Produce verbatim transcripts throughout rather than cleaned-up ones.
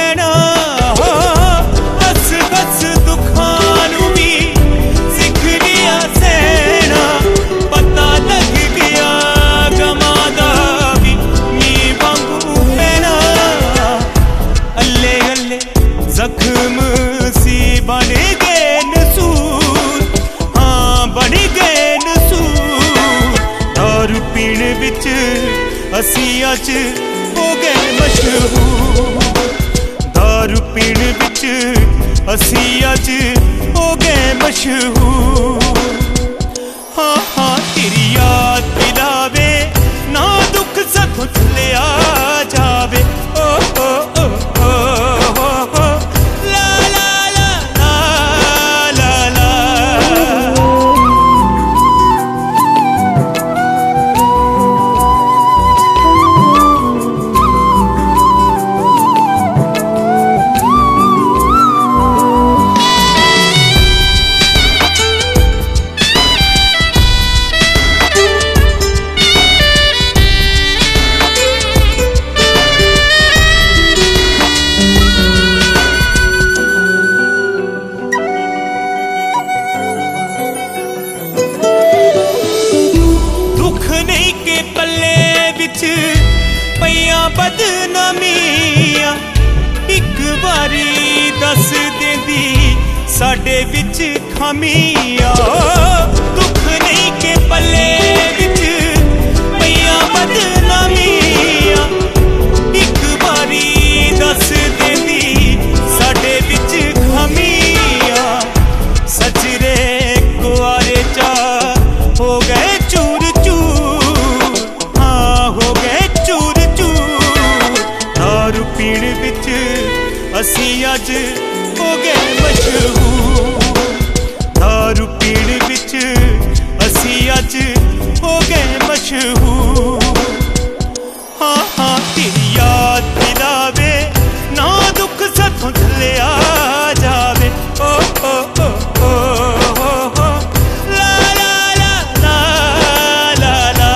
पैना। हस हस दुखां नूं भी सिख लिया सहना, पता लग गया गमां दा भी नी वांगू पैना। अल्ले अल्ले जख्म सी बन गए नसूर, हाँ बन गए नसूर। दारू पीण विच असी अज हो गए मशहूर, दारू पीण विच असी अज हो गए मशहूर। हाँ हाँ तेरी याद दिलावे ना दुख साथों चलिया जावे। ओ ओ ओ ओ ओ ओ ला ला ला ला ला ला। बदनामियां एक बारी दस देंदी साडे विच खामियां। दुख नहीं के पल्ले विच पईयां बदनामियां, एक बारी दस देंदी साडे विच खामियां। सजरे कुआरे चा हो गए चूर चूर, हाँ हो गए चूर चूर। दारू पीण विच असी अज हो गए मशहूर, दारू पीण विच असी अज हो गए मशहूर। हाँ हाँ तेरी याद दिलावे ना दुख साथों चलिया जावे। ओ ओ ओ ओ ओ ओ ला ला ला ला ला ला।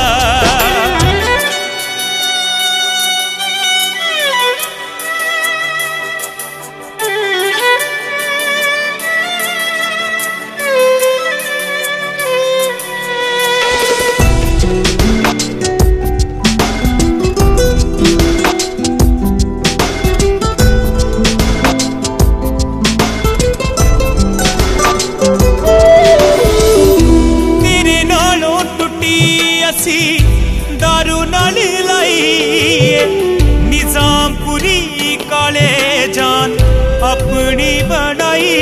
दारू नाल लाई निजामपुरी काले जान अपनी बनाई।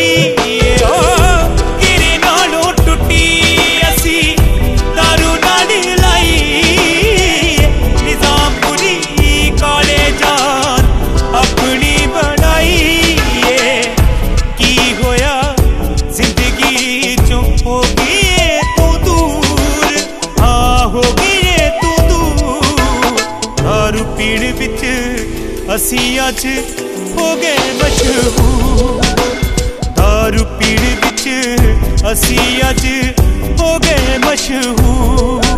तेरे नालों टुटी असी दारू नाल लाई निजामपुरी काले जान अपनी बनाई। की होया जिंदगी चों हो गई तू दूर, हाँ हो गई दारू पीण विच असी अज हो गए मशहूर, दारू पीण विच असी अज हो गए मशहूर।